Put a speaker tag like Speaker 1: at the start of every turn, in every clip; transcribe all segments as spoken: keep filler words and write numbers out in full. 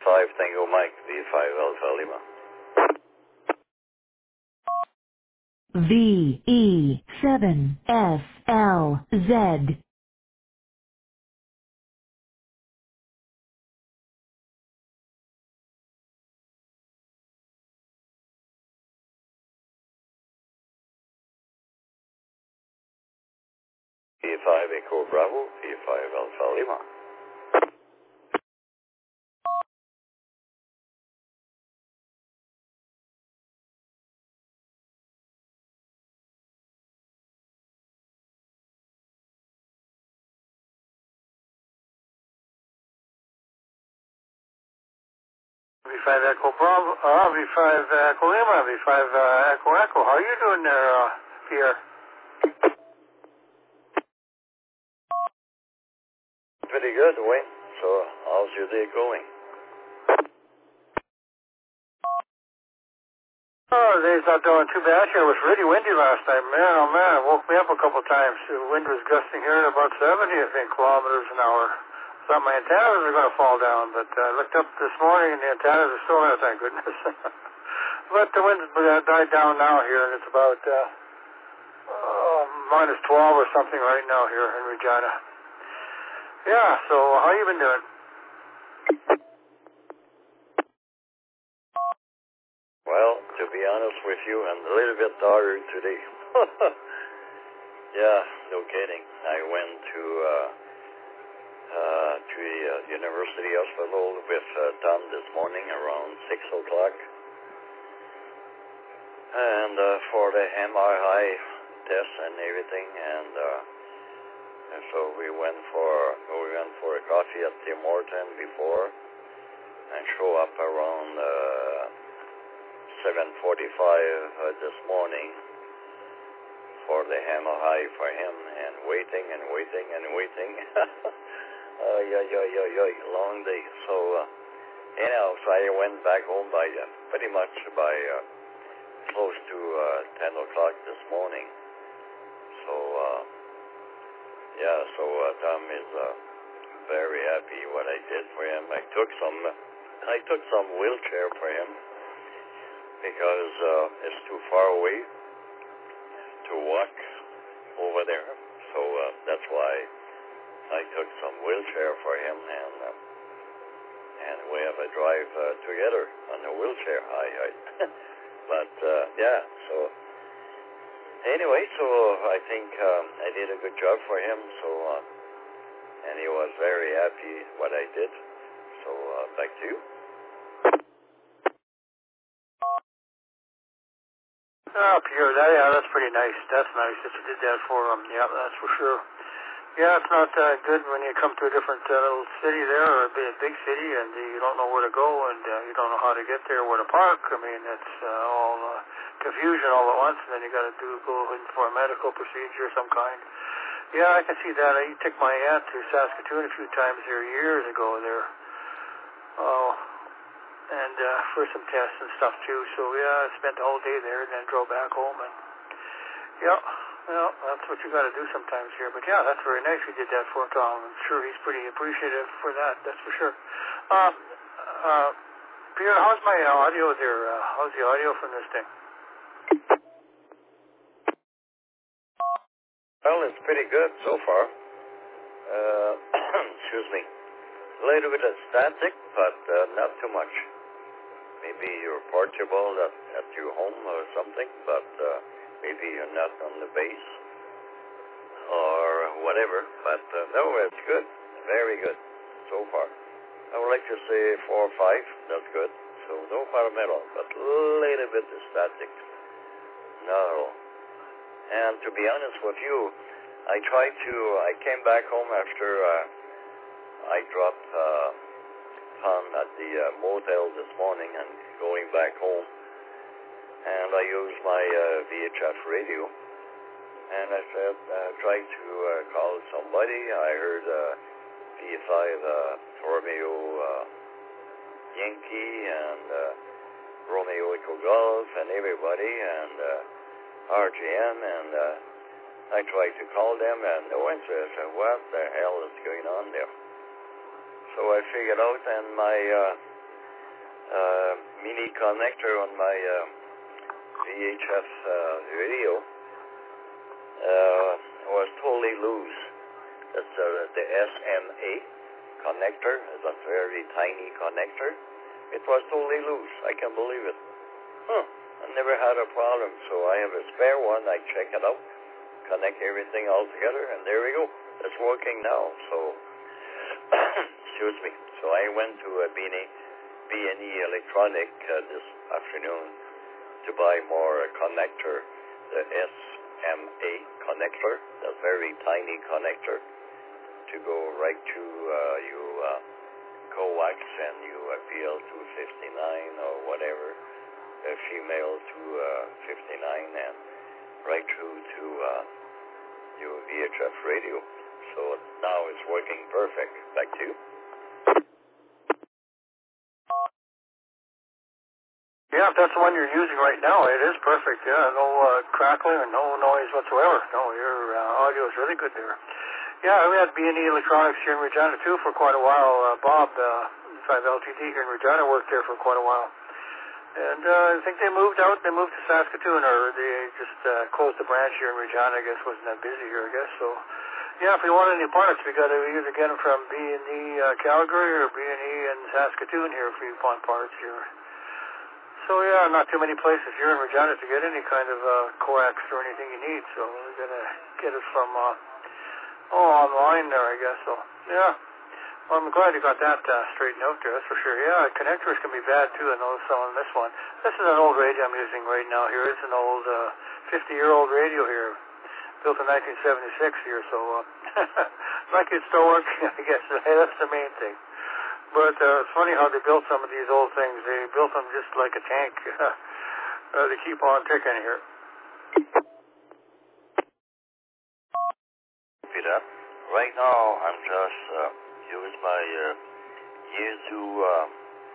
Speaker 1: five Tango Mike, V five Alpha Lima.
Speaker 2: V E seven S L Z.
Speaker 1: V five Echo Bravo, V five Alpha Lima.
Speaker 3: V five Echo Bravo, uh, V five Echo Lima, V five uh, Echo Echo. How are you doing there, uh, Pierre?
Speaker 1: Pretty good, Wayne. So, how's your day going?
Speaker 3: Oh, the day's not doing too bad here. It was really windy last night. Man, oh man, it woke me up a couple times. The wind was gusting here at about seventy, I think, kilometers an hour. Thought my antennas were going to fall down, but I uh, looked up this morning and the antennas are still there, thank goodness. But the wind's uh, died down now here, and it's about uh, uh, minus twelve or something right now here in Regina. Yeah, so how you been doing?
Speaker 1: Well, to be honest with you, I'm a little bit tired today. Yeah, no kidding. I went to uh, uh, to the uh, University Hospital with uh, Tom this morning around six o'clock, and uh, for the M R I test and everything, and, uh, and so we went for we went for a coffee at Tim Horton before, and show up around uh, seven forty-five uh, this morning for the M R I for him, and waiting and waiting and waiting. uh, yeah, yeah, yeah, yeah, long day. So, uh, anyhow, so I went back home by uh, pretty much by uh, close to uh, ten o'clock this morning. So, uh, yeah, so uh, Tom is uh, very happy what I did for him. I took some, I took some wheelchair for him because uh, it's too far away to walk over there. So uh, that's why I took some wheelchair for him, and uh, and we have a drive uh, together on the wheelchair. I, I but uh, yeah, so. Anyway, so I think um, I did a good job for him, so uh, and he was very happy what I did. So uh, back to you.
Speaker 3: Oh, Pierre, that, yeah, that's pretty nice. That's nice that you did that for him. Yeah, that's for sure. Yeah, it's not uh, good when you come to a different uh, little city there, or a big, big city, and uh, you don't know where to go, and uh, you don't know how to get there, where to park. I mean, it's uh, all uh, confusion all at once, and then you got to do go in for a medical procedure of some kind. Yeah, I can see that. I took my aunt to Saskatoon a few times there years ago there. Oh, and uh, for some tests and stuff too. So yeah, I spent the whole day there, and then drove back home, and yeah. Well, that's what you got to do sometimes here. But yeah, that's very nice you did that for Tom. I'm sure he's pretty appreciative for that. That's for sure. Uh, uh, Pierre, how's my audio there? Uh, how's the audio from this thing?
Speaker 1: Well, it's pretty good so far. Uh, excuse me. A little bit of static, but uh, not too much. Maybe you're portable at, at your home or something, but uh, maybe you're not on the base or whatever. But uh, no, it's good. Very good so far. I would like to say four or five. That's good. So no problem at all, but a little bit of static. Not at all. And to be honest with you, I tried to, I came back home after uh, I dropped uh, Tom at the uh, motel this morning and going back home. And I used my uh, V H F radio. And I said, uh, tried to uh, call somebody. I heard uh, V five uh, Romeo uh, Yankee and uh, Romeo Echo Golf and everybody and uh, R G M, and uh, I tried to call them and no answer. I said, what the hell is going on there? So I figured out, and my uh, uh, mini connector on my uh, V H F uh, radio uh, was totally loose. That's uh, the S M A connector. It's a very tiny connector. It was totally loose. I can't believe it. Huh. I never had a problem, so I have a spare one. I check it out, connect everything all together, and there we go. It's working now. So, excuse me. So I went to a B and E Electronic uh, this afternoon to buy more uh, connector, the S M A connector, the very tiny connector, to go right to uh, you uh, coax and you appeal to fifty-nine or whatever, a female to uh, fifty-nine, and right through to uh, your V H F radio. So now it's working perfect. Back to you.
Speaker 3: Yeah, if that's the one you're using right now, it is perfect. Yeah, no uh, crackling and no noise whatsoever. No, your uh, audio is really good there. Yeah, we had B and E Electronics here in Regina too for quite a while. Uh, Bob, uh, five L T D here in Regina, worked there for quite a while. And uh, I think they moved out. They moved to Saskatoon, or they just uh, closed the branch here in Regina. I guess wasn't that busy here. I guess so. Yeah, if we want any parts, we got to either get them from B and E uh, Calgary or B and E in Saskatoon here if we want parts here. So yeah, not too many places here in Regina to get any kind of uh, coax or anything you need. So we're gonna get it from uh, oh online there, I guess. So yeah, well, I'm glad you got that uh, straightened out there. That's for sure. Yeah, connectors can be bad too. I know some on this one. This is an old radio I'm using right now here. It's an old fifty-year-old uh, radio here, built in nineteen seventy-six here. So uh, like it's still working, I guess. That's the main thing. But uh, it's funny how they built some of these old things. They built them just like a tank. uh, they keep on ticking here.
Speaker 1: Peter, right now I'm just uh, use my uh, Yaesu uh,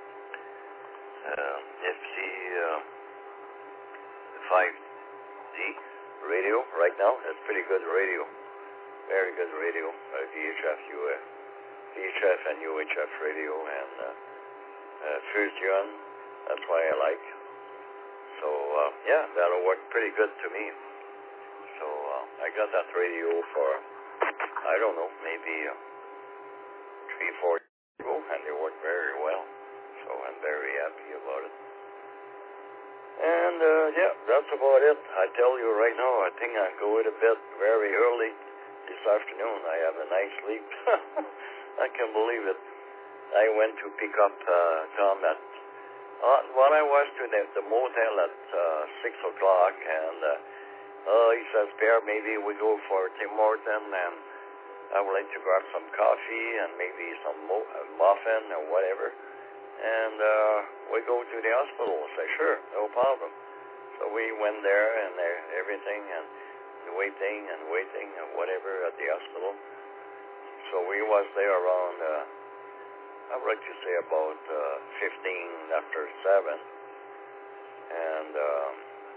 Speaker 1: uh, F C uh, five D radio right now. It's pretty good radio. Very good radio. Uh, V H F, U F. V H F and U H F radio and uh, uh, fusion, that's why I like. So uh, yeah, that'll work pretty good to me. So uh, I got that radio for, I don't know, maybe uh, three, four years ago, and they work very well. So I'm very happy about it. And uh, yeah, that's about it. I tell you right now, I think I'll go to bed very early this afternoon. I have a nice sleep. I can't believe it. I went to pick up uh, Tom at, uh, when I was to the, the motel at uh, six o'clock, and uh, uh, he says, Pierre, maybe we go for Tim Horton, and I would like to grab some coffee and maybe some mo- uh, muffin or whatever, and uh, we go to the hospital. I say, sure, no problem. So we went there and uh, everything, and waiting and waiting and whatever at the hospital. So we was there around, uh, I would like to say about uh, fifteen after seven. And, um,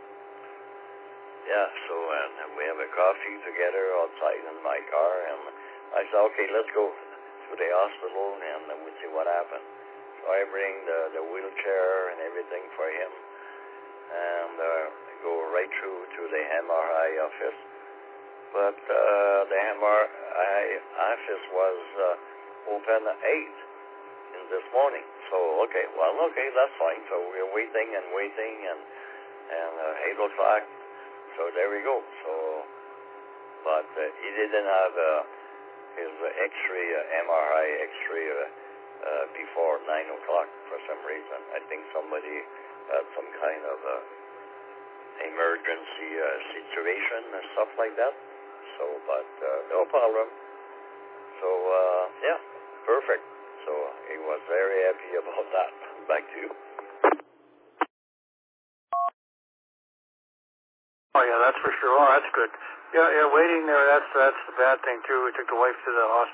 Speaker 1: yeah, so and we have a coffee together outside in my car. And I said, okay, let's go to the hospital and we'll see what happens. So I bring the, the wheelchair and everything for him and uh, go right through to the M R I office. But uh, the M R I office was uh, open at eight in this morning. So, okay, well, okay, that's fine. So we're waiting and waiting, and, and uh, eight o'clock, so there we go. So, but uh, he didn't have uh, his X-ray, uh, M R I X-ray uh, uh, before nine o'clock for some reason. I think somebody had some kind of uh, emergency uh, situation and stuff like that. So, but uh, no problem. So, uh, yeah, perfect. So he was very happy about that. Back to you.
Speaker 3: Oh yeah, that's for sure. Oh, that's good. Yeah, yeah, waiting there. That's that's the bad thing too. We took the wife to the hospital.